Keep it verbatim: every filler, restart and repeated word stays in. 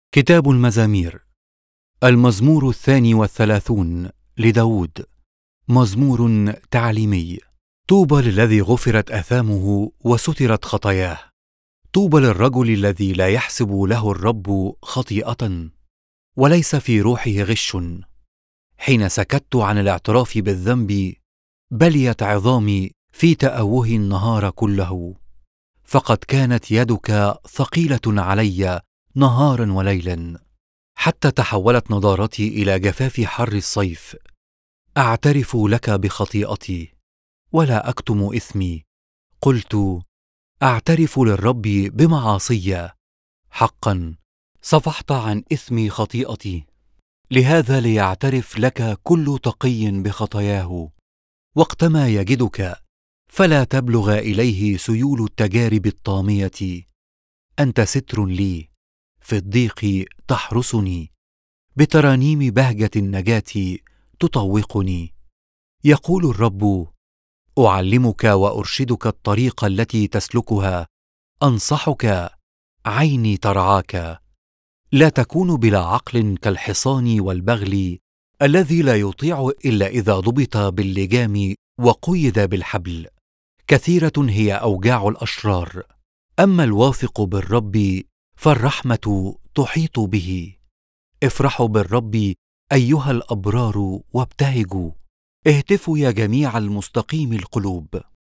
كتاب المزامير. المزمور الثاني والثلاثون لداود. مزمور تعليمي. طوبى للذي غفرت آثامه وسترت خطاياه. طوبى للرجل الذي لا يحسب له الرب خطيئة وليس في روحه غش. حين سكت عن الاعتراف بالذنب بليت عظامي في تأوه النهار كله. فقد كانت يدك ثقيلة علي نهارا وليلا، حتى تحولت نضارتي إلى جفاف حر الصيف. أعترف لك بخطيئتي ولا أكتم إثمي. قلت: أعترف للرب بمعاصي. حقا صفحت عن إثم خطيئتي، لهذا ليعترف لك كل تقي بخطاياه. وقتما يجدك فلا تبلغ إليه سيول التجارب الطامية. أنت ستر لي، في الضيق تحرسني، بترانيم بهجة النجاة تطوقني. يقول الرب: أعلمك وأرشدك الطريق التي تسلكها، أنصحك، عيني ترعاك. لا تكون بلا عقل كالحصان والبغل، الذي لا يطيع إلا إذا ضبط باللجام وقيد بالحبل. كثيرة هي أوجاع الأشرار، أما الواثق بالرب فالرحمة تحيط به. افرحوا بالرب أيها الأبرار وابتهجوا، اهتفوا يا جميع المستقيم القلوب.